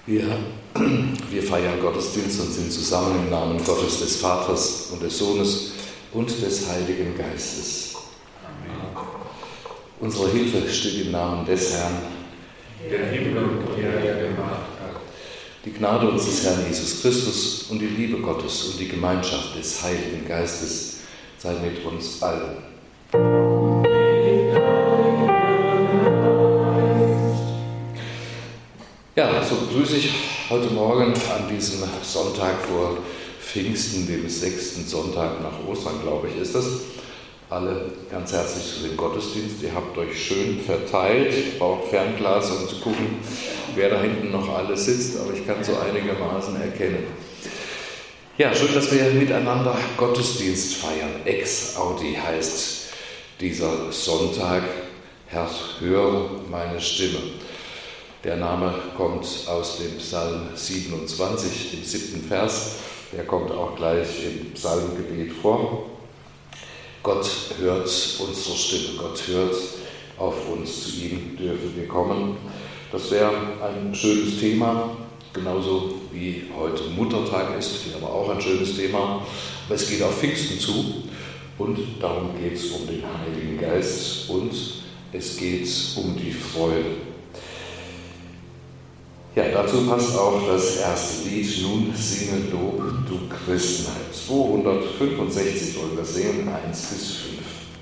Wir feiern Gottesdienst und sind zusammen im Namen Gottes, des Vaters und des Sohnes und des Heiligen Geistes. Amen. Unsere Hilfe steht im Namen des Herrn, der Himmel und die Erde gemacht hat. Die Gnade unseres Herrn Jesus Christus und die Liebe Gottes und die Gemeinschaft des Heiligen Geistes sei mit uns allen. Ja, so begrüße ich heute Morgen an diesem Sonntag vor Pfingsten, dem 6. Sonntag nach Ostern, glaube ich, ist das. Alle ganz herzlich zu dem Gottesdienst. Ihr habt euch schön verteilt, braucht Fernglas, um zu gucken, wer da hinten noch alles sitzt, aber ich kann so einigermaßen erkennen. Ja, schön, dass wir miteinander Gottesdienst feiern. Ex Audi heißt dieser Sonntag. Herr, höre meine Stimme. Der Name kommt aus dem Psalm 27, dem 7. Vers. Der kommt auch gleich im Psalmgebet vor. Gott hört unsere Stimme, Gott hört auf uns, zu ihm dürfen wir kommen. Das wäre ein schönes Thema, genauso wie heute Muttertag ist, aber auch ein schönes Thema. Aber es geht auf Pfingsten zu und darum geht es um den Heiligen Geist und es geht um die Freude. Ja, dazu passt auch das erste Lied, Nun singe Lob, du Christenheit. 265 wollen wir singen, 1 bis 5.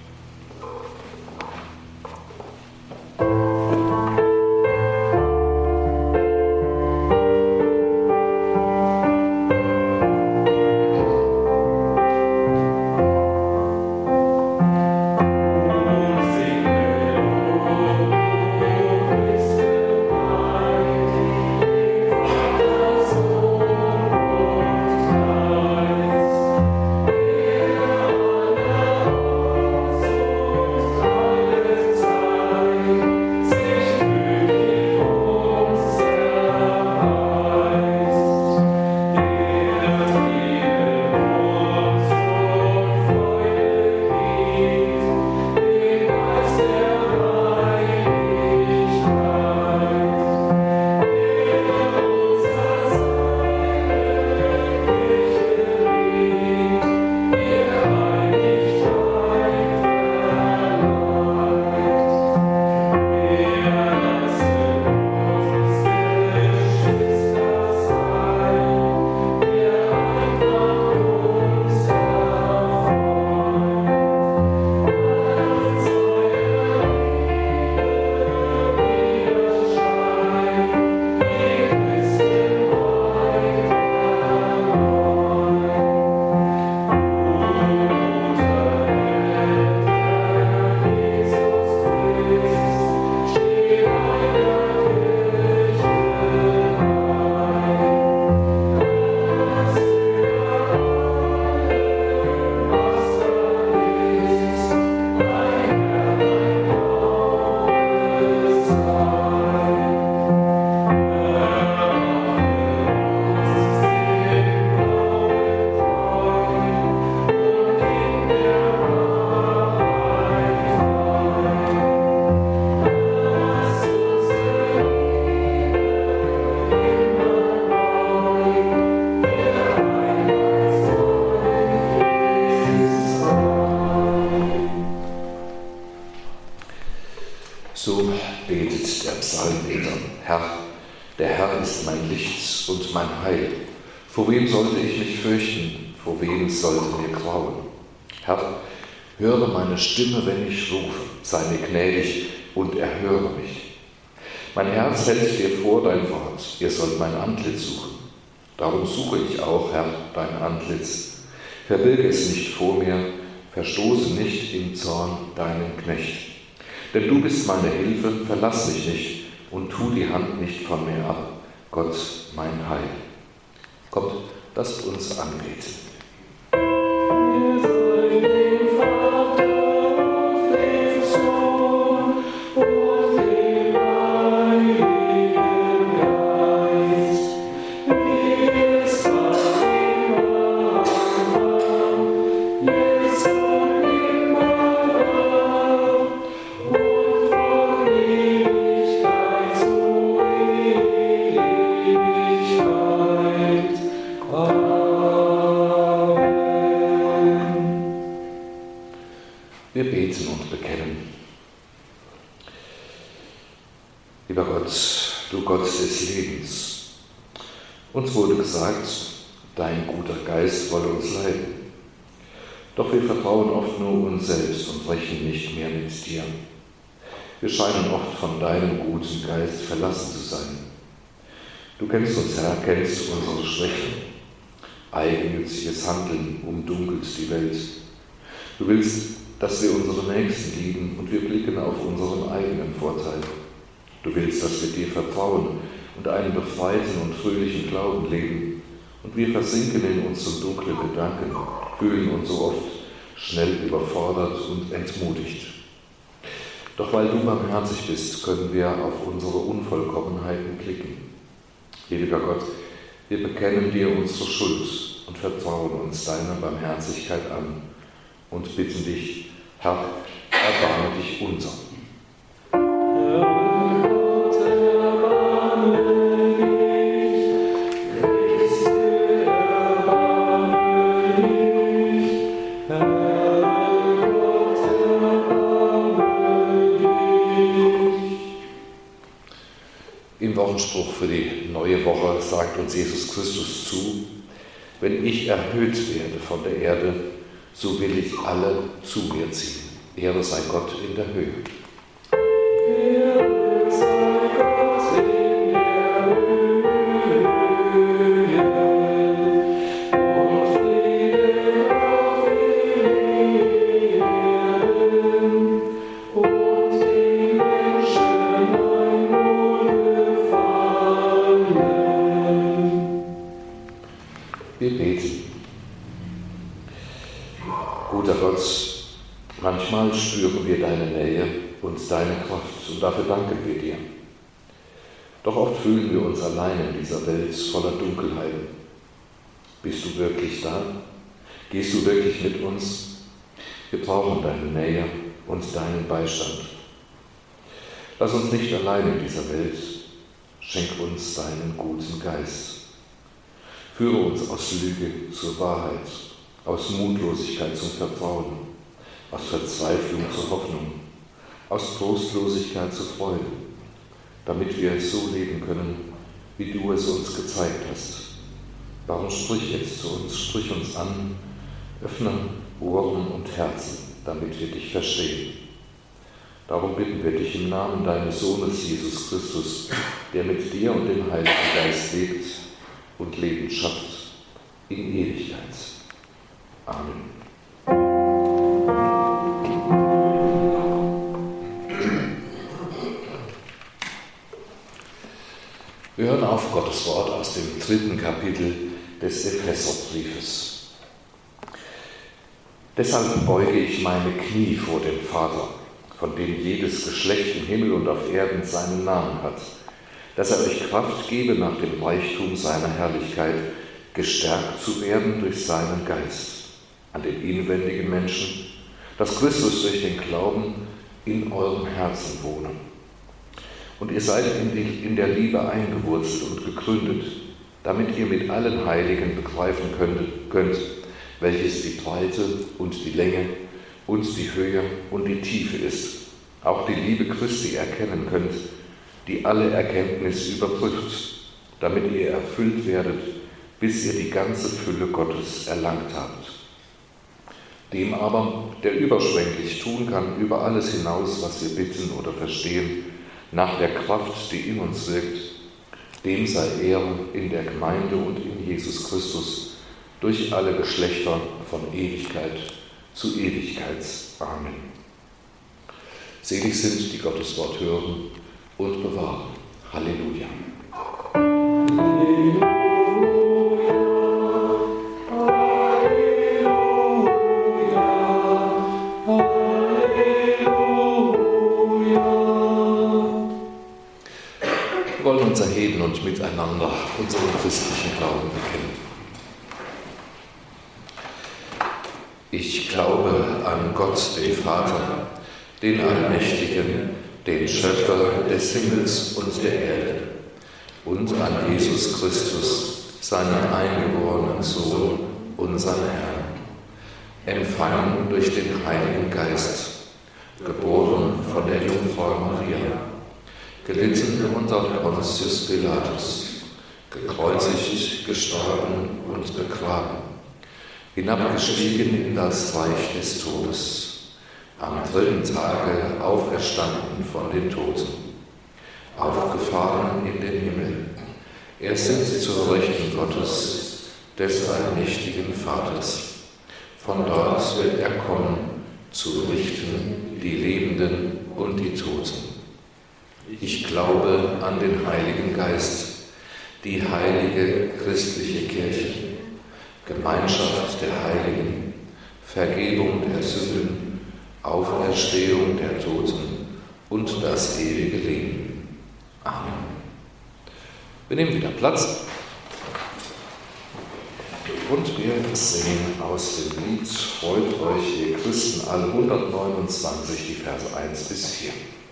So betet der Psalmbeter. Herr, der Herr ist mein Licht und mein Heil. Vor wem sollte ich mich fürchten? Vor wem sollte mir grauen? Herr, höre meine Stimme, wenn ich rufe. Sei mir gnädig und erhöre mich. Mein Herz hält dir vor dein Wort. Ihr sollt mein Antlitz suchen. Darum suche ich auch, Herr, dein Antlitz. Verbirge es nicht vor mir, verstoße nicht im Zorn deinen Knecht. Denn du bist meine Hilfe, verlass mich nicht und tu die Hand nicht von mir ab, Gott, mein Heil. Kommt, lasst uns anbeten. Lieber Gott, du Gott des Lebens, uns wurde gesagt, dein guter Geist wolle uns leiten. Doch wir vertrauen oft nur uns selbst und rechnen nicht mehr mit dir. Wir scheinen oft von deinem guten Geist verlassen zu sein. Du kennst uns, Herr, kennst unsere Schwächen. Eigennütziges Handeln umdunkelt die Welt. Du willst, dass wir unsere Nächsten lieben und wir blicken auf unseren eigenen Vorteil. Du willst, dass wir dir vertrauen und einen befreiten und fröhlichen Glauben leben. Und wir versinken in unseren dunklen Gedanken, fühlen uns so oft schnell überfordert und entmutigt. Doch weil du barmherzig bist, können wir auf unsere Unvollkommenheiten blicken. Ewiger Gott, wir bekennen dir unsere Schuld und vertrauen uns deiner Barmherzigkeit an und bitten dich, Herr, erbarme dich unser. Im Wochenspruch für die neue Woche sagt uns Jesus Christus zu: Wenn ich erhöht werde von der Erde, so will ich alle zu mir ziehen. Ehre sei Gott in der Höhe. Ehre sei Gott in der Höhe. Und Friede auf Erden und den Menschen ein Wohlgefallen. Wir beten. Guter Gott, manchmal spüren wir deine Nähe und deine Kraft und dafür danken wir dir. Doch oft fühlen wir uns allein in dieser Welt voller Dunkelheiten. Bist du wirklich da? Gehst du wirklich mit uns? Wir brauchen deine Nähe und deinen Beistand. Lass uns nicht allein in dieser Welt. Schenk uns deinen guten Geist. Führe uns aus Lüge zur Wahrheit, aus Mutlosigkeit zum Vertrauen, aus Verzweiflung zur Hoffnung, aus Trostlosigkeit zur Freude, damit wir es so leben können, wie du es uns gezeigt hast. Darum sprich jetzt zu uns, sprich uns an, öffne Ohren und Herzen, damit wir dich verstehen. Darum bitten wir dich im Namen deines Sohnes Jesus Christus, der mit dir und dem Heiligen Geist lebt und Leben schafft in Ewigkeit. Amen. Wir hören auf Gottes Wort aus dem 3. Kapitel des Epheserbriefes. Deshalb beuge ich meine Knie vor dem Vater, von dem jedes Geschlecht im Himmel und auf Erden seinen Namen hat, dass er euch Kraft gebe, nach dem Reichtum seiner Herrlichkeit gestärkt zu werden durch seinen Geist, an den inwendigen Menschen, dass Christus durch den Glauben in eurem Herzen wohne. Und ihr seid in der Liebe eingewurzelt und gegründet, damit ihr mit allen Heiligen begreifen könnt, welches die Breite und die Länge und die Höhe und die Tiefe ist, auch die Liebe Christi erkennen könnt, die alle Erkenntnis übertrifft, damit ihr erfüllt werdet, bis ihr die ganze Fülle Gottes erlangt habt. Dem aber, der überschwänglich tun kann über alles hinaus, was wir bitten oder verstehen, nach der Kraft, die in uns wirkt, dem sei Ehre in der Gemeinde und in Jesus Christus durch alle Geschlechter von Ewigkeit zu Ewigkeit. Amen. Selig sind, die Gottes Wort hören und bewahren. Halleluja. Halleluja. Wir wollen uns erheben und miteinander unseren christlichen Glauben bekennen. Ich glaube an Gott, den Vater, den Allmächtigen, den Schöpfer des Himmels und der Erde, und an Jesus Christus, seinen eingeborenen Sohn, unseren Herrn, empfangen durch den Heiligen Geist, geboren von der Jungfrau Maria, gelitten unter Pontius Pilatus, gekreuzigt, gestorben und begraben, hinabgestiegen in das Reich des Todes, am 3. Tage auferstanden von den Toten, aufgefahren in den Himmel. Er sitzt zur Rechten Gottes, des allmächtigen Vaters. Von dort wird er kommen, zu richten die Lebenden und die Toten. Ich glaube an den Heiligen Geist, die heilige christliche Kirche, Gemeinschaft der Heiligen, Vergebung der Sünden, Auferstehung der Toten und das ewige Leben. Amen. Wir nehmen wieder Platz und wir singen aus dem Lied Freut euch, ihr Christen, alle 129, die Verse 1 bis 4.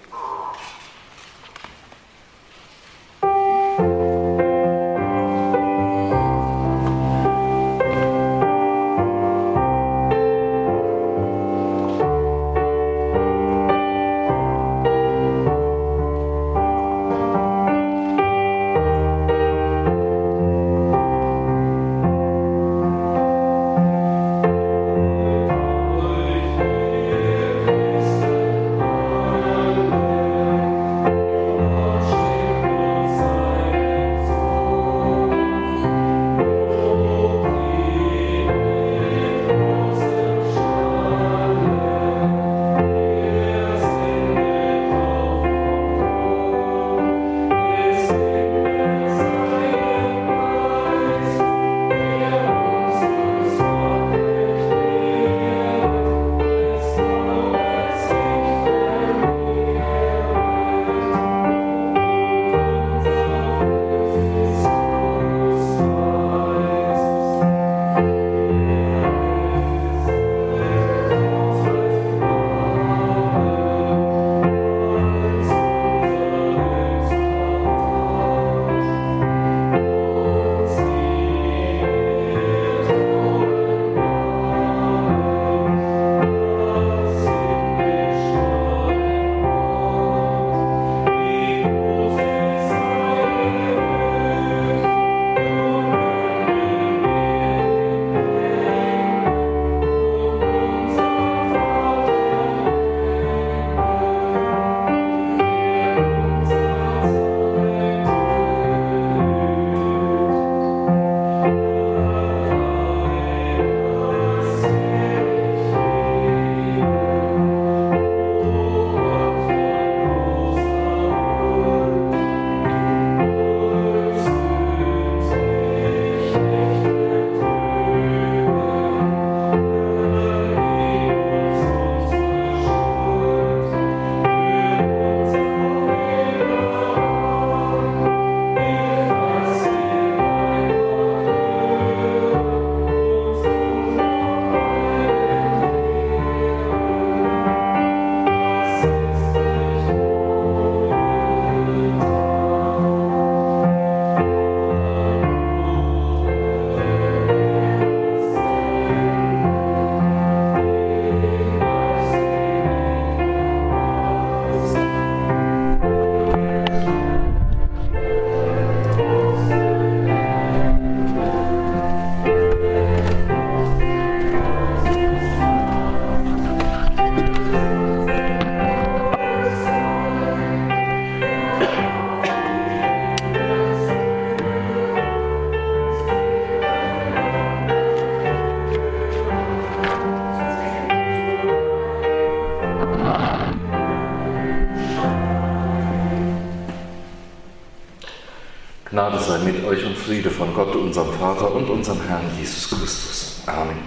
Gnade sei mit euch und Friede von Gott, unserem Vater und unserem Herrn Jesus Christus. Amen.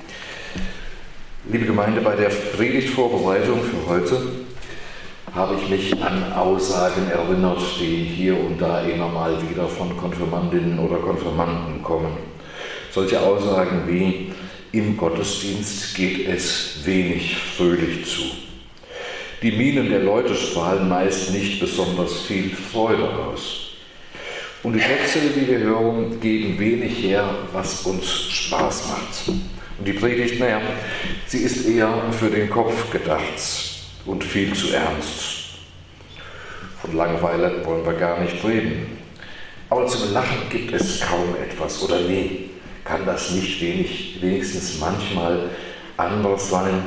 Liebe Gemeinde, bei der Predigtvorbereitung für heute habe ich mich an Aussagen erinnert, die hier und da immer mal wieder von Konfirmandinnen oder Konfirmanden kommen. Solche Aussagen wie: Im Gottesdienst geht es wenig fröhlich zu. Die Mienen der Leute strahlen meist nicht besonders viel Freude aus. Und die Texte, die wir hören, geben wenig her, was uns Spaß macht. Und die Predigt, sie ist eher für den Kopf gedacht und viel zu ernst. Von Langeweile wollen wir gar nicht reden. Aber zum Lachen gibt es kaum etwas, oder nee, kann das nicht wenigstens manchmal anders sein?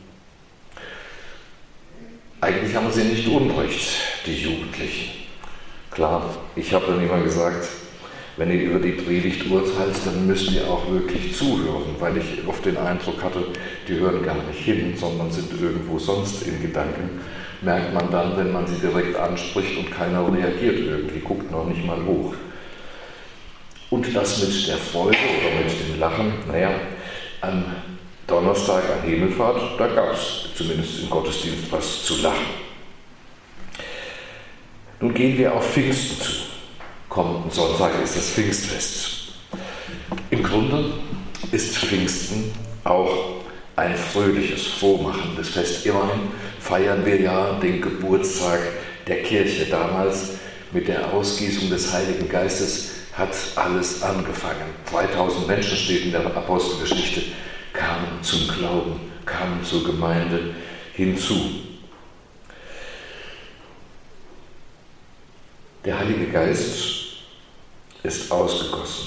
Eigentlich haben sie nicht Unrecht, die Jugendlichen. Klar, ich habe dann immer gesagt, wenn ihr über die Predigt urteilt, dann müsst ihr auch wirklich zuhören, weil ich oft den Eindruck hatte, die hören gar nicht hin, sondern sind irgendwo sonst in Gedanken. Merkt man dann, wenn man sie direkt anspricht und keiner reagiert irgendwie, guckt noch nicht mal hoch. Und das mit der Freude oder mit dem Lachen, am Donnerstag an Himmelfahrt, da gab es zumindest im Gottesdienst was zu lachen. Nun gehen wir auf Pfingsten zu. Kommenden Sonntag ist das Pfingstfest. Im Grunde ist Pfingsten auch ein fröhliches, frohmachendes Fest. Immerhin feiern wir ja den Geburtstag der Kirche. Damals mit der Ausgießung des Heiligen Geistes hat alles angefangen. 3000 Menschen, steht in der Apostelgeschichte, kamen zum Glauben, kamen zur Gemeinde hinzu. Der Heilige Geist ist ausgegossen.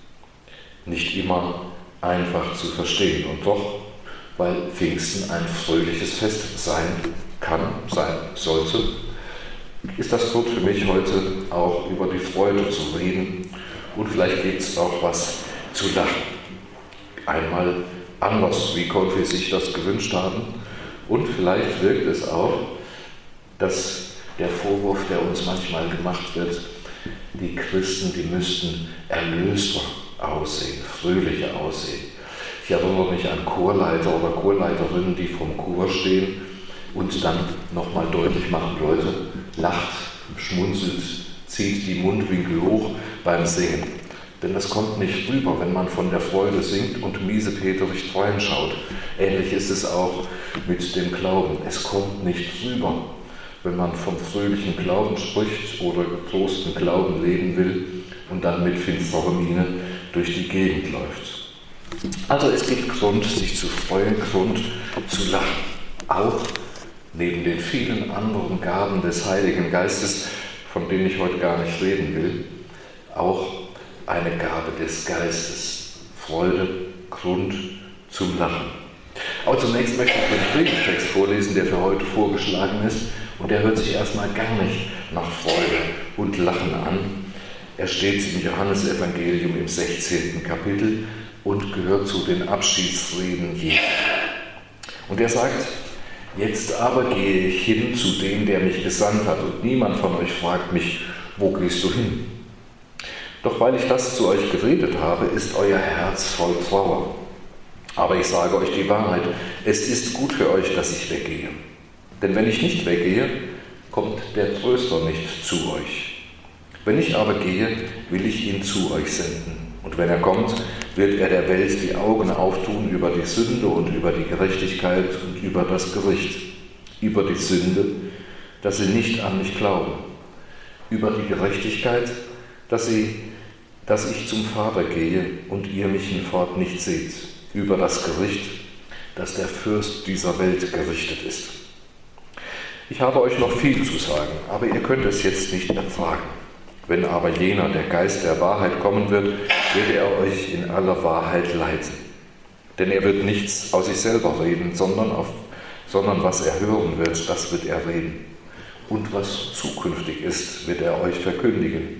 Nicht immer einfach zu verstehen. Und doch, weil Pfingsten ein fröhliches Fest sein kann, sein sollte, ist das Grund für mich heute auch über die Freude zu reden. Und vielleicht gibt es auch was zu lachen. Einmal anders, wie Konfi sich das gewünscht haben. Und vielleicht wirkt es auch, dass der Vorwurf, der uns manchmal gemacht wird, die Christen, die müssten erlöster aussehen, fröhlicher aussehen. Ich erinnere mich an Chorleiter oder Chorleiterinnen, die vom Chor stehen und dann nochmal deutlich machen, Leute, lacht, schmunzelt, zieht die Mundwinkel hoch beim Singen. Denn das kommt nicht rüber, wenn man von der Freude singt und miesepeterig reinschaut. Ähnlich ist es auch mit dem Glauben. Es kommt nicht rüber, wenn man vom fröhlichen Glauben spricht oder getrosten Glauben leben will und dann mit finsterer Miene durch die Gegend läuft. Also es gibt Grund, sich zu freuen, Grund zu lachen. Auch neben den vielen anderen Gaben des Heiligen Geistes, von denen ich heute gar nicht reden will, auch eine Gabe des Geistes. Freude, Grund zum Lachen. Aber zunächst möchte ich den Predigtext vorlesen, der für heute vorgeschlagen ist. Und der hört sich erstmal gar nicht nach Freude und Lachen an. Er steht im Johannesevangelium im 16. Kapitel und gehört zu den Abschiedsreden Jesu. Und er sagt, jetzt aber gehe ich hin zu dem, der mich gesandt hat, und niemand von euch fragt mich, wo gehst du hin? Doch weil ich das zu euch geredet habe, ist euer Herz voll Trauer. Aber ich sage euch die Wahrheit, es ist gut für euch, dass ich weggehe. Denn wenn ich nicht weggehe, kommt der Tröster nicht zu euch. Wenn ich aber gehe, will ich ihn zu euch senden. Und wenn er kommt, wird er der Welt die Augen auftun über die Sünde und über die Gerechtigkeit und über das Gericht. Über die Sünde, dass sie nicht an mich glauben. Über die Gerechtigkeit, dass ich zum Vater gehe und ihr mich hinfort nicht seht. Über das Gericht, dass der Fürst dieser Welt gerichtet ist. Ich habe euch noch viel zu sagen, aber ihr könnt es jetzt nicht ertragen. Wenn aber jener, der Geist der Wahrheit, kommen wird er euch in aller Wahrheit leiten. Denn er wird nichts aus sich selber reden, sondern was er hören wird, das wird er reden. Und was zukünftig ist, wird er euch verkündigen.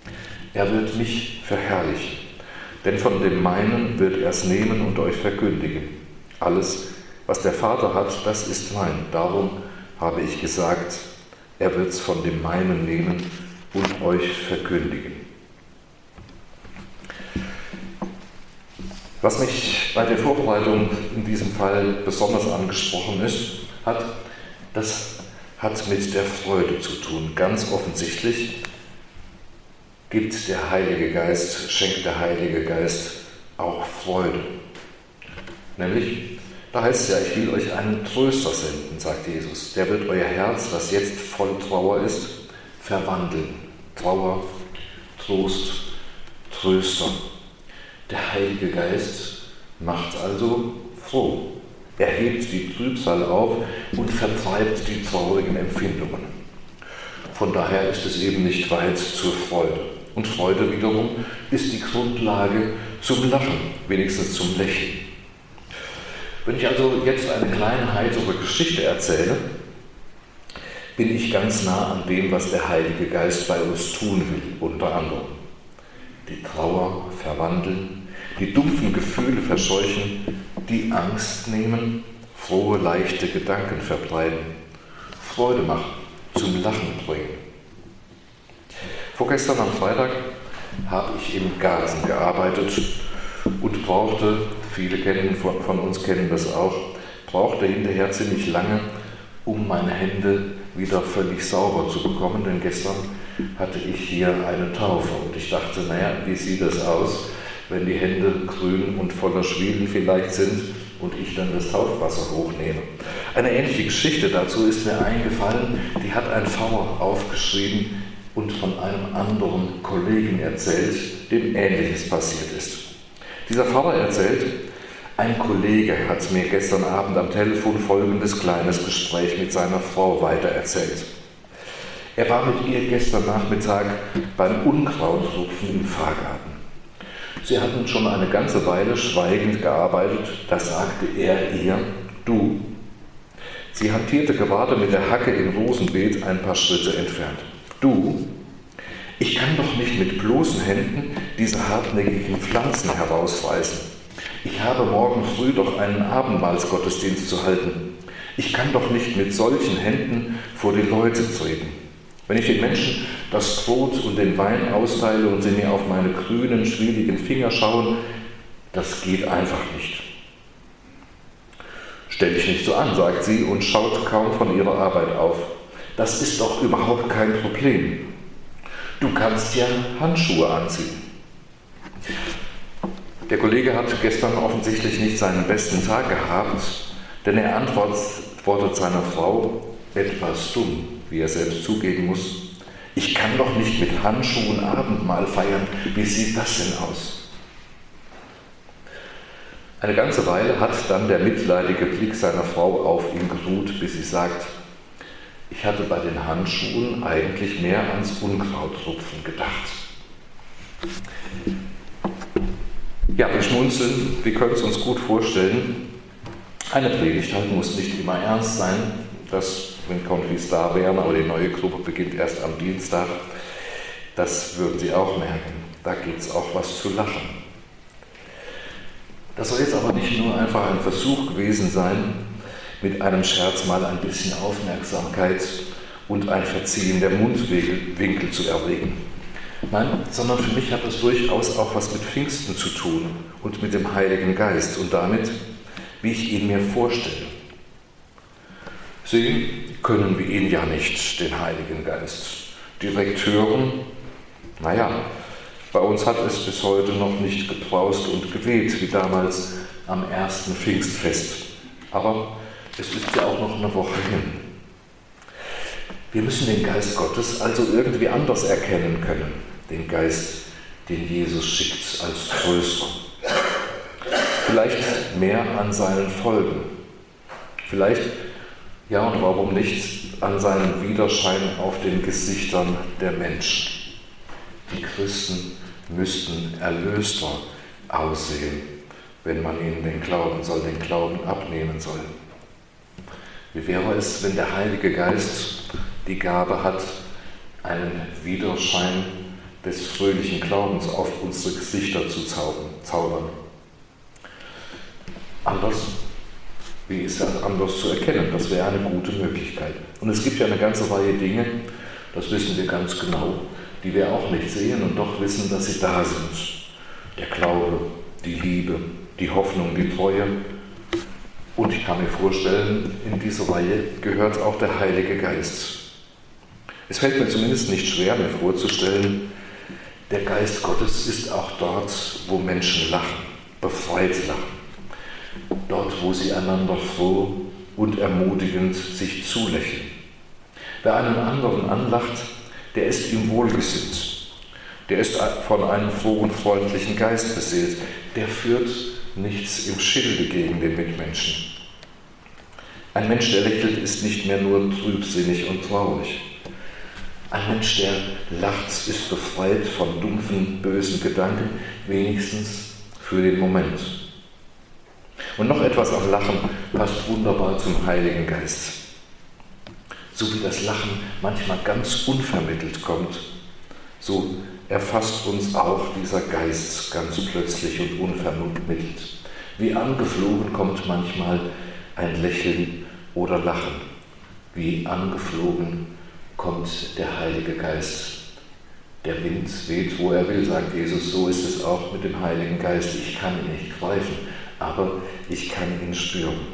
Er wird mich verherrlichen, denn von dem meinen wird er es nehmen und euch verkündigen. Alles, was der Vater hat, das ist mein. Darum habe ich gesagt, er wird es von dem meinen nehmen und euch verkündigen. Was mich bei der Vorbereitung in diesem Fall besonders angesprochen das hat mit der Freude zu tun. Ganz offensichtlich schenkt der Heilige Geist auch Freude. Nämlich, da heißt es ja, ich will euch einen Tröster senden, sagt Jesus. Der wird euer Herz, das jetzt voll Trauer ist, verwandeln. Trauer, Trost, Tröster. Der Heilige Geist macht also froh. Er hebt die Trübsal auf und vertreibt die traurigen Empfindungen. Von daher ist es eben nicht weit zur Freude. Und Freude wiederum ist die Grundlage zum Lachen, wenigstens zum Lächeln. Wenn ich also jetzt eine kleine heitere Geschichte erzähle, bin ich ganz nah an dem, was der Heilige Geist bei uns tun will, unter anderem. Die Trauer verwandeln, die dumpfen Gefühle verscheuchen, die Angst nehmen, frohe, leichte Gedanken verbreiten, Freude machen, zum Lachen bringen. Vorgestern am Freitag habe ich im Garten gearbeitet und brauchte, viele von uns kennen das auch, brauchte hinterher ziemlich lange, um meine Hände wieder völlig sauber zu bekommen, denn gestern hatte ich hier eine Taufe und ich dachte, naja, wie sieht das aus, wenn die Hände grün und voller Schwielen vielleicht sind und ich dann das Taufwasser hochnehme. Eine ähnliche Geschichte dazu ist mir eingefallen, die hat ein Pfarrer aufgeschrieben und von einem anderen Kollegen erzählt, dem Ähnliches passiert ist. Dieser Pfarrer erzählt, ein Kollege hat mir gestern Abend am Telefon folgendes kleines Gespräch mit seiner Frau weitererzählt. Er war mit ihr gestern Nachmittag beim Unkrautrupfen im Pfarrgarten. Sie hatten schon eine ganze Weile schweigend gearbeitet, da sagte er ihr, du. Sie hantierte gerade mit der Hacke im Rosenbeet ein paar Schritte entfernt. Du, ich kann doch nicht mit bloßen Händen diese hartnäckigen Pflanzen herausreißen. Ich habe morgen früh doch einen Abendmahlsgottesdienst zu halten. Ich kann doch nicht mit solchen Händen vor die Leute treten. Wenn ich den Menschen das Brot und den Wein austeile und sie mir auf meine grünen, schwieligen Finger schauen, das geht einfach nicht. Stell dich nicht so an, sagt sie und schaut kaum von ihrer Arbeit auf. Das ist doch überhaupt kein Problem. Du kannst ja Handschuhe anziehen. Der Kollege hat gestern offensichtlich nicht seinen besten Tag gehabt, denn er antwortet seiner Frau etwas dumm, wie er selbst zugeben muss. Ich kann doch nicht mit Handschuhen Abendmahl feiern. Wie sieht das denn aus? Eine ganze Weile hat dann der mitleidige Blick seiner Frau auf ihn geruht, bis sie sagt, ich hatte bei den Handschuhen eigentlich mehr ans Unkrautrupfen gedacht. Ja, wir schmunzeln, wir können es uns gut vorstellen. Eine Predigt halt muss nicht immer ernst sein, das, wenn Konfis da wären, aber die neue Gruppe beginnt erst am Dienstag, das würden Sie auch merken. Da gibt es auch was zu lachen. Das soll jetzt aber nicht nur einfach ein Versuch gewesen sein, mit einem Scherz mal ein bisschen Aufmerksamkeit und ein Verziehen der Mundwinkel zu erregen. Nein, sondern für mich hat das durchaus auch was mit Pfingsten zu tun und mit dem Heiligen Geist und damit, wie ich ihn mir vorstelle. Sehen können wir ihn ja nicht, den Heiligen Geist. Direkt hören, naja, bei uns hat es bis heute noch nicht gebraust und geweht, wie damals am ersten Pfingstfest. Aber es ist ja auch noch eine Woche hin. Wir müssen den Geist Gottes also irgendwie anders erkennen können. Den Geist, den Jesus schickt als Tröster. Vielleicht mehr an seinen Folgen. Vielleicht, ja und warum nicht, an seinen Widerschein auf den Gesichtern der Menschen. Die Christen müssten erlöster aussehen, wenn man ihnen den Glauben abnehmen soll. Wie wäre es, wenn der Heilige Geist die Gabe hat, einen Widerschein des fröhlichen Glaubens auf unsere Gesichter zu zaubern? Wie ist das anders zu erkennen? Das wäre eine gute Möglichkeit. Und es gibt ja eine ganze Reihe Dinge, das wissen wir ganz genau, die wir auch nicht sehen und doch wissen, dass sie da sind. Der Glaube, die Liebe, die Hoffnung, die Treue. Und ich kann mir vorstellen, in diese Reihe gehört auch der Heilige Geist. Es fällt mir zumindest nicht schwer, mir vorzustellen, der Geist Gottes ist auch dort, wo Menschen lachen, befreit lachen. Dort, wo sie einander froh und ermutigend sich zulächeln. Wer einen anderen anlacht, der ist ihm wohlgesinnt. Der ist von einem frohen, freundlichen Geist beseelt. Der führt nichts im Schilde gegen den Mitmenschen. Ein Mensch, der lächelt, ist nicht mehr nur trübsinnig und traurig. Ein Mensch, der lacht, ist befreit von dumpfen, bösen Gedanken, wenigstens für den Moment. Und noch etwas am Lachen passt wunderbar zum Heiligen Geist. So wie das Lachen manchmal ganz unvermittelt kommt, so erfasst uns auch dieser Geist ganz plötzlich und unvermittelt. Wie angeflogen kommt manchmal ein Lächeln oder Lachen. Wie angeflogen kommt der Heilige Geist. Der Wind weht, wo er will, sagt Jesus. So ist es auch mit dem Heiligen Geist. Ich kann ihn nicht greifen, aber ich kann ihn spüren.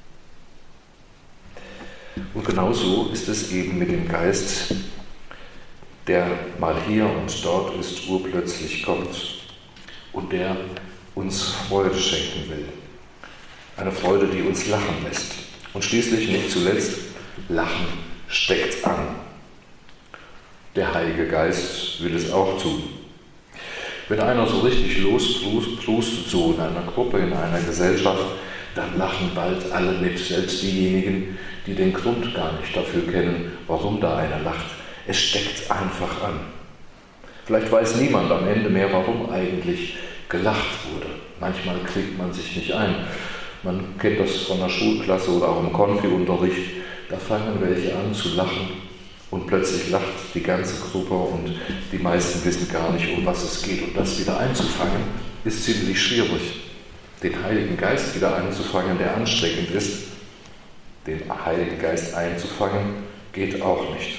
Und genauso ist es eben mit dem Geist, der mal hier und dort ist, urplötzlich kommt und der uns Freude schenken will. Eine Freude, die uns lachen lässt. Und schließlich, nicht zuletzt, Lachen steckt an. Der Heilige Geist will es auch tun. Wenn einer so richtig losprustet, so in einer Gruppe, in einer Gesellschaft, dann lachen bald alle mit, selbst diejenigen, die den Grund gar nicht dafür kennen, warum da einer lacht. Es steckt einfach an. Vielleicht weiß niemand am Ende mehr, warum eigentlich gelacht wurde. Manchmal kriegt man sich nicht ein. Man kennt das von der Schulklasse oder auch im Konfi-Unterricht. Da fangen welche an zu lachen und plötzlich lacht die ganze Gruppe und die meisten wissen gar nicht, um was es geht. Und das wieder einzufangen, ist ziemlich schwierig. Den Heiligen Geist wieder einzufangen, der ansteckend ist, den Heiligen Geist einzufangen, geht auch nicht.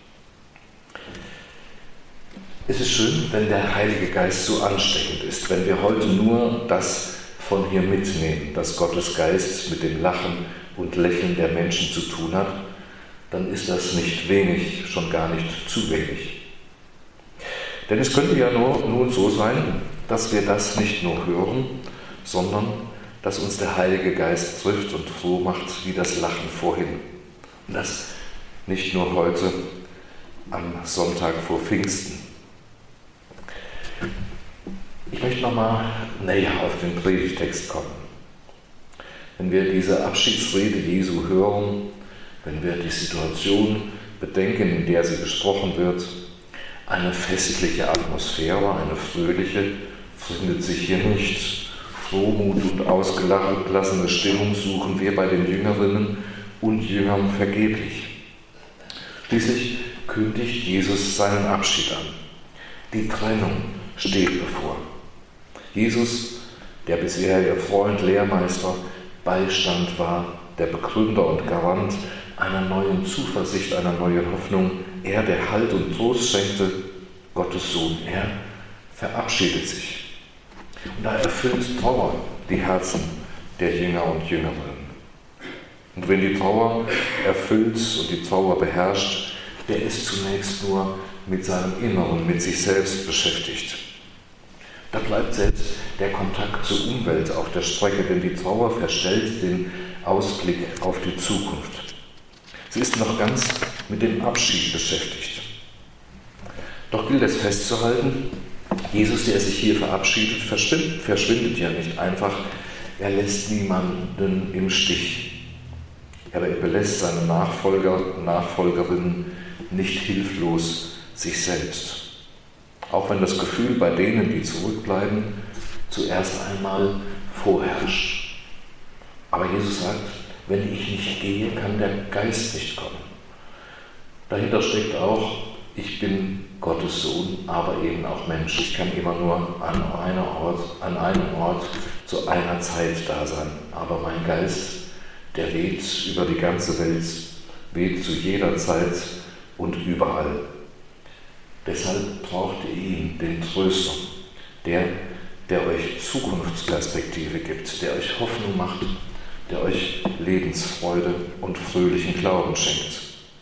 Es ist schön, wenn der Heilige Geist so ansteckend ist, wenn wir heute nur das von hier mitnehmen, dass Gottes Geist mit dem Lachen und Lächeln der Menschen zu tun hat, dann ist das nicht wenig, schon gar nicht zu wenig. Denn es könnte ja nun so sein, dass wir das nicht nur hören, sondern dass uns der Heilige Geist trifft und froh macht, wie das Lachen vorhin. Und das nicht nur heute am Sonntag vor Pfingsten. Ich möchte nochmal näher auf den Predigtext kommen. Wenn wir diese Abschiedsrede Jesu hören, wenn wir die Situation bedenken, in der sie gesprochen wird, eine festliche Atmosphäre, eine fröhliche, findet sich hier nicht. Frohmut und ausgelassene Stimmung suchen wir bei den Jüngerinnen und Jüngern vergeblich. Schließlich kündigt Jesus seinen Abschied an. Die Trennung steht bevor. Jesus, der bisher ihr Freund, Lehrmeister, Beistand war, der Begründer und Garant einer neuen Zuversicht, einer neuen Hoffnung, er, der Halt und Trost schenkte, Gottes Sohn, er verabschiedet sich. Und da erfüllt Trauer die Herzen der Jünger und Jüngerinnen. Und wenn die Trauer erfüllt und die Trauer beherrscht, der ist zunächst nur mit seinem Inneren, mit sich selbst beschäftigt. Da bleibt selbst der Kontakt zur Umwelt auf der Strecke, denn die Trauer verstellt den Ausblick auf die Zukunft. Sie ist noch ganz mit dem Abschied beschäftigt. Doch gilt es festzuhalten, Jesus, der sich hier verabschiedet, verschwindet ja nicht einfach. Er lässt niemanden im Stich. Aber er belässt seine Nachfolger und Nachfolgerinnen nicht hilflos sich selbst. Auch wenn das Gefühl bei denen, die zurückbleiben, zuerst einmal vorherrscht. Aber Jesus sagt, wenn ich nicht gehe, kann der Geist nicht kommen. Dahinter steckt auch, ich bin Gottes Sohn, aber eben auch Mensch. Ich kann immer nur an einem Ort zu einer Zeit da sein. Aber mein Geist, der weht über die ganze Welt, weht zu jeder Zeit und überall. Deshalb braucht ihr ihn, den Tröster, der euch Zukunftsperspektive gibt, der euch Hoffnung macht, der euch Lebensfreude und fröhlichen Glauben schenkt.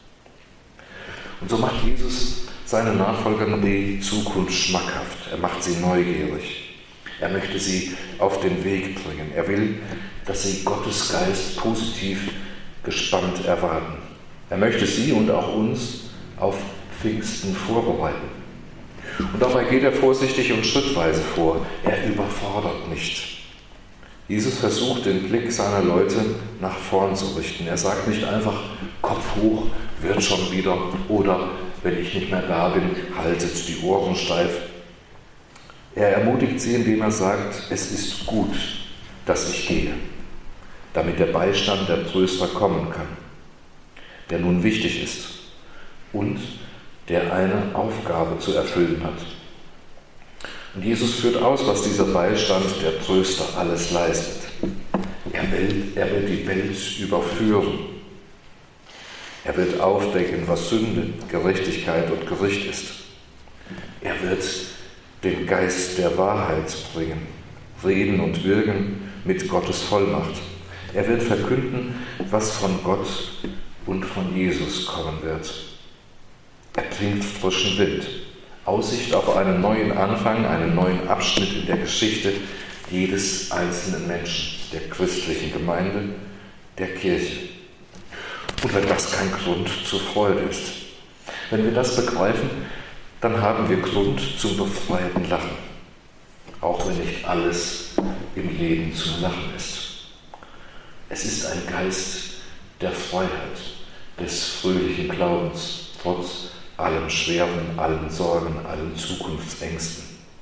Und so macht Jesus seinen Nachfolgern die Zukunft schmackhaft. Er macht sie neugierig. Er möchte sie auf den Weg bringen. Er will, dass sie Gottes Geist positiv gespannt erwarten. Er möchte sie und auch uns auf Pfingsten vorbereiten. Und dabei geht er vorsichtig und schrittweise vor. Er überfordert nicht. Jesus versucht, den Blick seiner Leute nach vorn zu richten. Er sagt nicht einfach, Kopf hoch, wird schon wieder, oder wenn ich nicht mehr da bin, haltet die Ohren steif. Er ermutigt sie, indem er sagt, es ist gut, dass ich gehe, damit der Beistand der Tröster kommen kann, der nun wichtig ist und der eine Aufgabe zu erfüllen hat. Und Jesus führt aus, was dieser Beistand der Tröster alles leistet. Er will die Welt überführen. Er wird aufdecken, was Sünde, Gerechtigkeit und Gericht ist. Er wird den Geist der Wahrheit bringen, reden und wirken mit Gottes Vollmacht. Er wird verkünden, was von Gott und von Jesus kommen wird. Er bringt frischen Wind, Aussicht auf einen neuen Anfang, einen neuen Abschnitt in der Geschichte jedes einzelnen Menschen, der christlichen Gemeinde, der Kirche. Und wenn das kein Grund zur Freude ist, wenn wir das begreifen, dann haben wir Grund zum befreiten Lachen, auch wenn nicht alles im Leben zum Lachen ist. Es ist ein Geist der Freiheit, des fröhlichen Glaubens, trotz allem Schweren, allen Sorgen, allen Zukunftsängsten.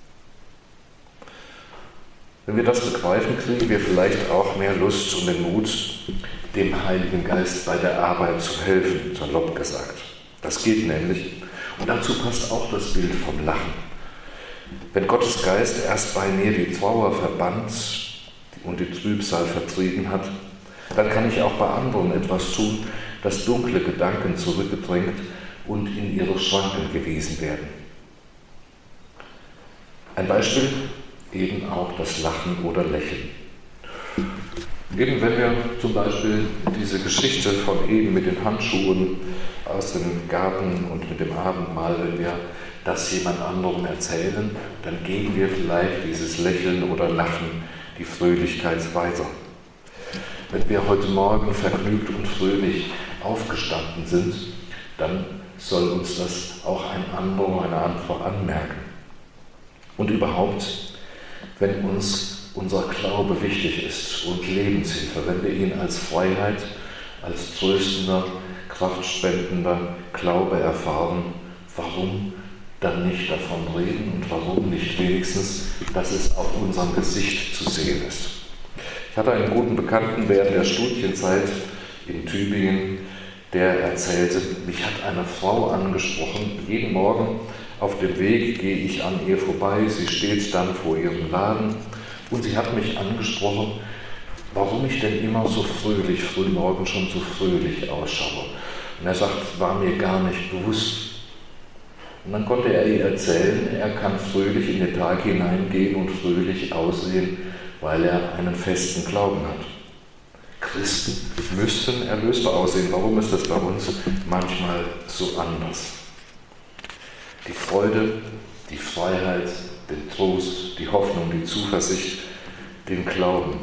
Wenn wir das begreifen, kriegen wir vielleicht auch mehr Lust und den Mut, dem Heiligen Geist bei der Arbeit zu helfen, salopp gesagt. Das geht nämlich. Und dazu passt auch das Bild vom Lachen. Wenn Gottes Geist erst bei mir die Trauer verbannt und die Trübsal vertrieben hat, dann kann ich auch bei anderen etwas tun, das dunkle Gedanken zurückgedrängt und in ihre Schranken gewiesen werden. Ein Beispiel, eben auch das Lachen oder Lächeln. Eben wenn wir zum Beispiel diese Geschichte von eben mit den Handschuhen aus dem Garten und mit dem Abendmahl, wenn wir das jemand anderem erzählen, dann geben wir vielleicht dieses Lächeln oder Lachen, die Fröhlichkeit weiter. Wenn wir heute Morgen vergnügt und fröhlich aufgestanden sind, dann soll uns das auch ein anderer, eine andere anmerken. Und überhaupt, wenn uns unser Glaube wichtig ist und Lebenshilfe, wenn wir ihn als Freiheit, als tröstender, kraftspendender Glaube erfahren, warum dann nicht davon reden und warum nicht wenigstens, dass es auf unserem Gesicht zu sehen ist. Ich hatte einen guten Bekannten während der Studienzeit in Tübingen, der erzählte, mich hat eine Frau angesprochen, jeden Morgen auf dem Weg gehe ich an ihr vorbei, sie steht dann vor ihrem Laden und sie hat mich angesprochen, warum ich denn immer so fröhlich, frühmorgen schon so fröhlich ausschaue. Und er sagt, war mir gar nicht bewusst. Und dann konnte er ihr erzählen, er kann fröhlich in den Tag hineingehen und fröhlich aussehen, weil er einen festen Glauben hat. Christen müssten erlöster aussehen. Warum ist das bei uns manchmal so anders? Die Freude, die Freiheit, den Trost, die Hoffnung, die Zuversicht, den Glauben,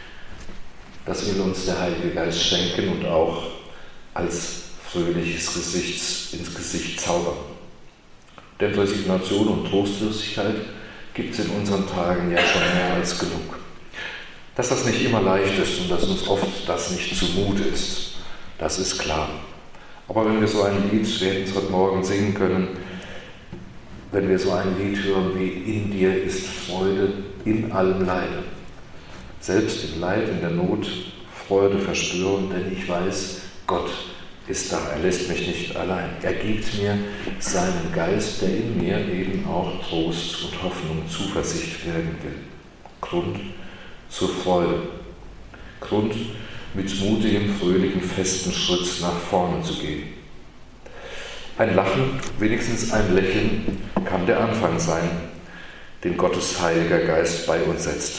das will uns der Heilige Geist schenken und auch als fröhliches Gesicht ins Gesicht zaubern. Denn Resignation und Trostlosigkeit gibt es in unseren Tagen ja schon mehr als genug. Dass das nicht immer leicht ist und dass uns oft das nicht zumute ist, das ist klar. Aber wenn wir so ein Lied, wir hätten es heute Morgen singen können, wenn wir so ein Lied hören wie In dir ist Freude in allem Leide, selbst im Leid, in der Not Freude verspüren, denn ich weiß, Gott ist da, er lässt mich nicht allein. Er gibt mir seinen Geist, der in mir eben auch Trost und Hoffnung, Zuversicht wirken will. Grund zur Freude. Grund, mit mutigem, fröhlichen, festen Schritt nach vorne zu gehen. Ein Lachen, wenigstens ein Lächeln, kann der Anfang sein, den Gottes Heiliger Geist bei uns setzt.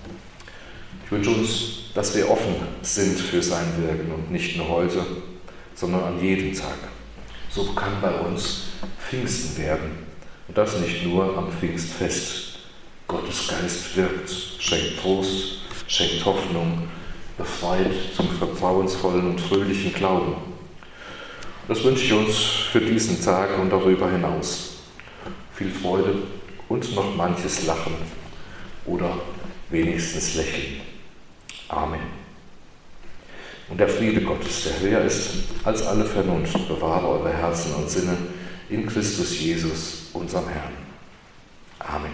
Ich wünsche uns, dass wir offen sind für sein Wirken und nicht nur heute, sondern an jedem Tag. So kann bei uns Pfingsten werden. Und das nicht nur am Pfingstfest. Gottes Geist wirkt, schenkt Trost, schenkt Hoffnung, befreit zum vertrauensvollen und fröhlichen Glauben. Das wünsche ich uns für diesen Tag und darüber hinaus. Viel Freude und noch manches Lachen oder wenigstens Lächeln. Amen. Und der Friede Gottes, der höher ist als alle Vernunft, bewahre eure Herzen und Sinne in Christus Jesus, unserem Herrn. Amen.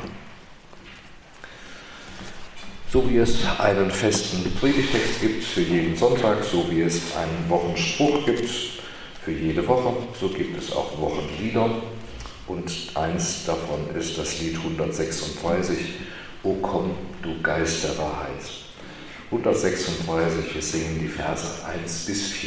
So wie es einen festen Predigtext gibt für jeden Sonntag, so wie es einen Wochenspruch gibt für jede Woche, so gibt es auch Wochenlieder. Und eins davon ist das Lied 136, O komm, du Geist der Wahrheit. 136, wir singen die Verse 1 bis 4.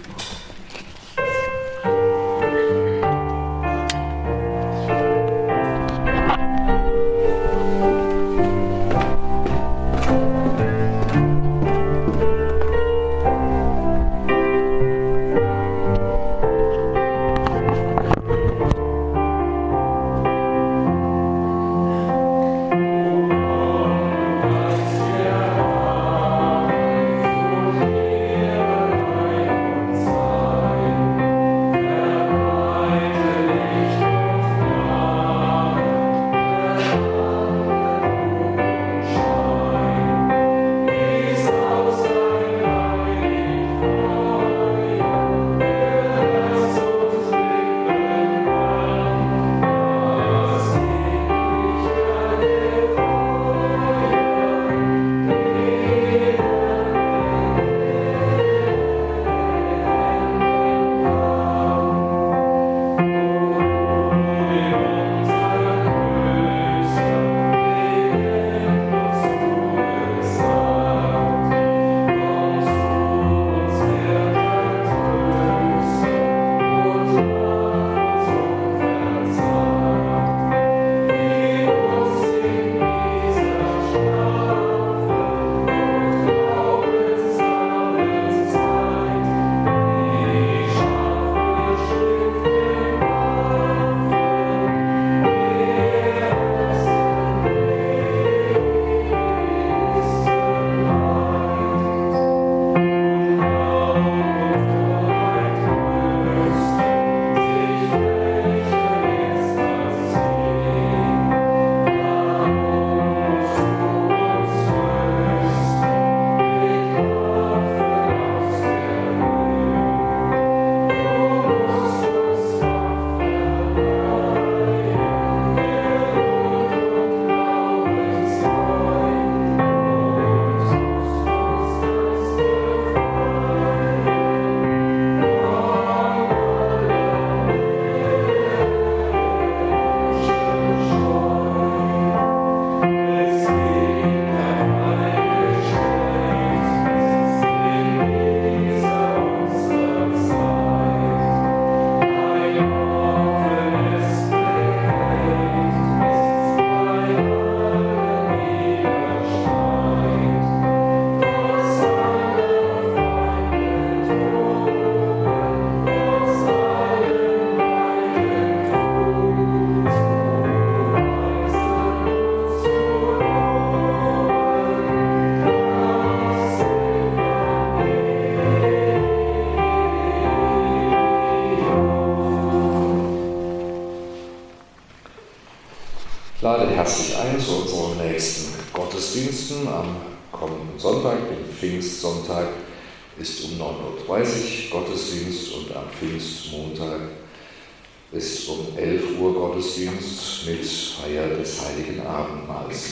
Lade herzlich ein zu unseren nächsten Gottesdiensten. Am kommenden Sonntag, dem Pfingstsonntag, ist um 9.30 Uhr Gottesdienst und am Pfingstmontag ist um 11 Uhr Gottesdienst mit Feier des Heiligen Abendmahls.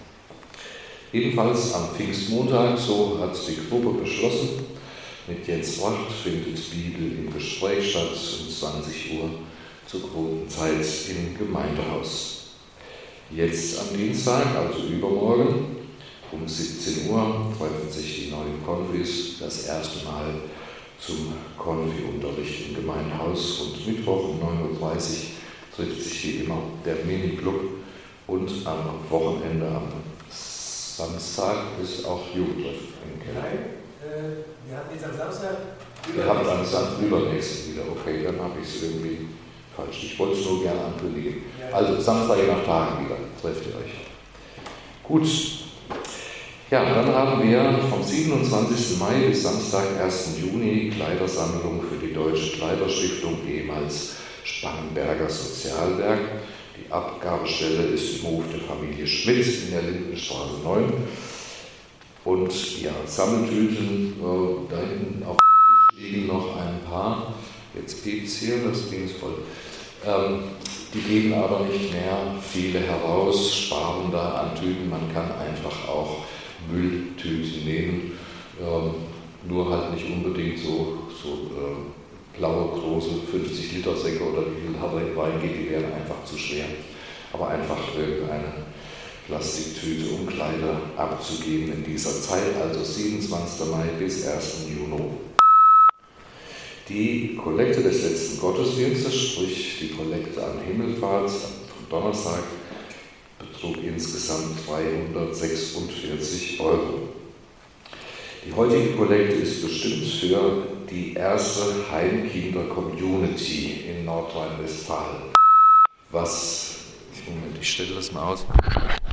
Ebenfalls am Pfingstmontag, so hat die Gruppe beschlossen, mit Jens Wacht findet Bibel im Gespräch statt um 20 Uhr zur Grundzeit im Gemeindehaus. Jetzt am Dienstag, also übermorgen, um 17 Uhr treffen sich die neuen Konfis das erste Mal zum Konfi-Unterricht im Gemeindehaus und Mittwoch um 9.30 Uhr trifft sich wie immer der Mini-Club und am Wochenende, am Samstag, ist auch Jugendtreff im Keller. Nein, wir hatten jetzt am Samstag Wir haben am Samstag übernächsten wieder, okay, dann habe ich es irgendwie falsch. Ich wollte es nur gerne ankündigen. Ja. Also Samstag je nach Tagen wieder, trefft ihr euch. Gut. Ja, dann haben wir vom 27. Mai bis Samstag, 1. Juni Kleidersammlung für die Deutsche Kleiderstiftung, ehemals Spangenberger Sozialwerk. Die Abgabestelle ist im Hof der Familie Schmidt in der Lindenstraße 9. Und ja, Sammeltüten, da hinten auf dem Tisch liegen noch ein paar. Jetzt piept's hier, das Ding ist voll. Die geben aber nicht mehr viele heraus, sparen da an Tüten. Man kann einfach auch Mülltüten nehmen, nur halt nicht unbedingt so blaue, große 50-Liter-Säcke oder wie viel Wein geht, die wären einfach zu schwer. Aber einfach irgendeine Plastiktüte, um Kleider abzugeben in dieser Zeit, also 27. Mai bis 1. Juni. Die Kollekte des letzten Gottesdienstes, sprich die Kollekte an Himmelfahrt am Donnerstag, betrug insgesamt 346 €. Die heutige Kollekte ist bestimmt für die erste Heimkinder-Community in Nordrhein-Westfalen. Ich stelle das mal aus.